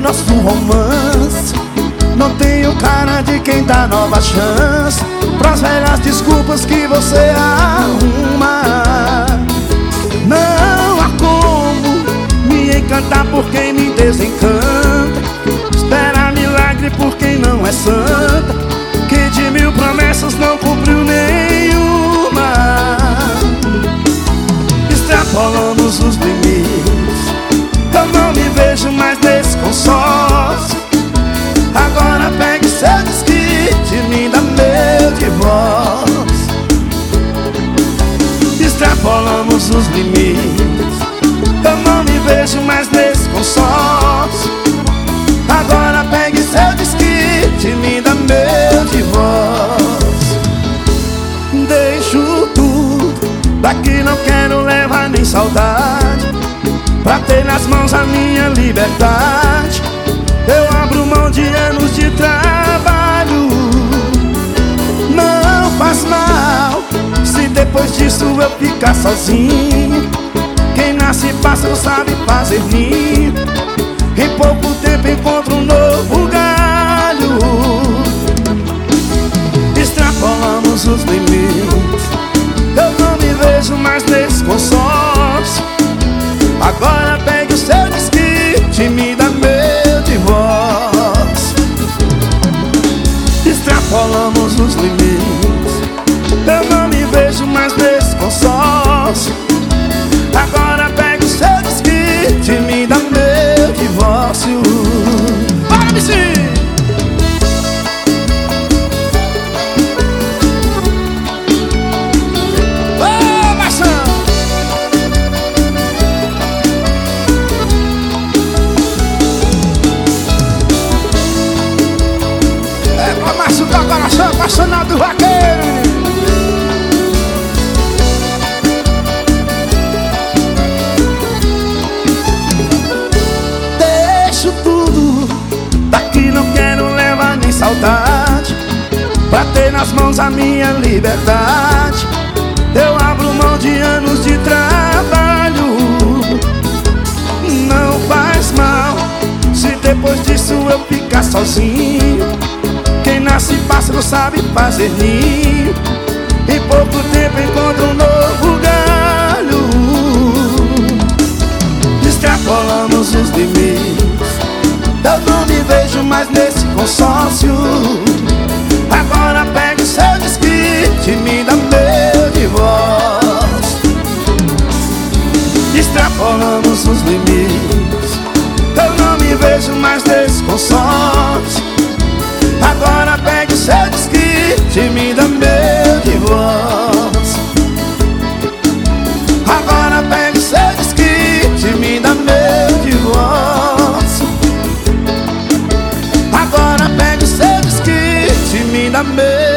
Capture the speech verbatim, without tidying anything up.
nosso romance. Não tenho cara de quem dá nova chance pras velhas desculpas que você arruma. Não há como me encantar por quem me desencanta, esperar milagre por quem não é santa, que de mil promessas não cumpriu nenhuma. Extrapolamos os limites, eu não me vejo mais nesse consórcio. Agora pegue seu desquite e me dá meu divórcio. Extrapolamos os limites, eu não me vejo mais nesse consórcio. Agora pegue seu desquite e me dá meu divórcio. Deixo tudo, daqui não quero levar nem saudade, pra ter nas mãos a minha liberdade. Eu abro mão de anos de trabalho. Não faz mal se depois disso eu ficar sozinho. Quem nasce pássaro sabe fazer ninho. Em pouco tempo encontro um novo galho. Extrapolamos os limites, eu não me vejo mais nesse consórcio. Agora pegue o seu desquite e me dá meu divórcio. Extrapolamos os limites, eu não me vejo mais nesse consórcio. Agora pegue o seu desquite e me dá meu divórcio. Bora, bichinho! Ô, maçã! É pra machucar o coração apaixonado do vaqueiro. Saudade, pra ter nas mãos a minha liberdade. Eu abro mão de anos de trabalho. Não faz mal se depois disso eu ficar sozinho. Quem nasce pássaro sabe fazer ninho. Em pouco tempo encontro um novo galho. Extrapolamos os limites, eu não me vejo mais nesse consórcio. Agora pegue o seu desquite e me dá meu divórcio. Extrapolamos os limites, eu não me vejo mais nesse consórcio. Agora pegue o seu desquite e me dá meu divórcio. Agora pegue o seu desquite e me dá meu divórcio. Agora pega o seu desquite e me dá meu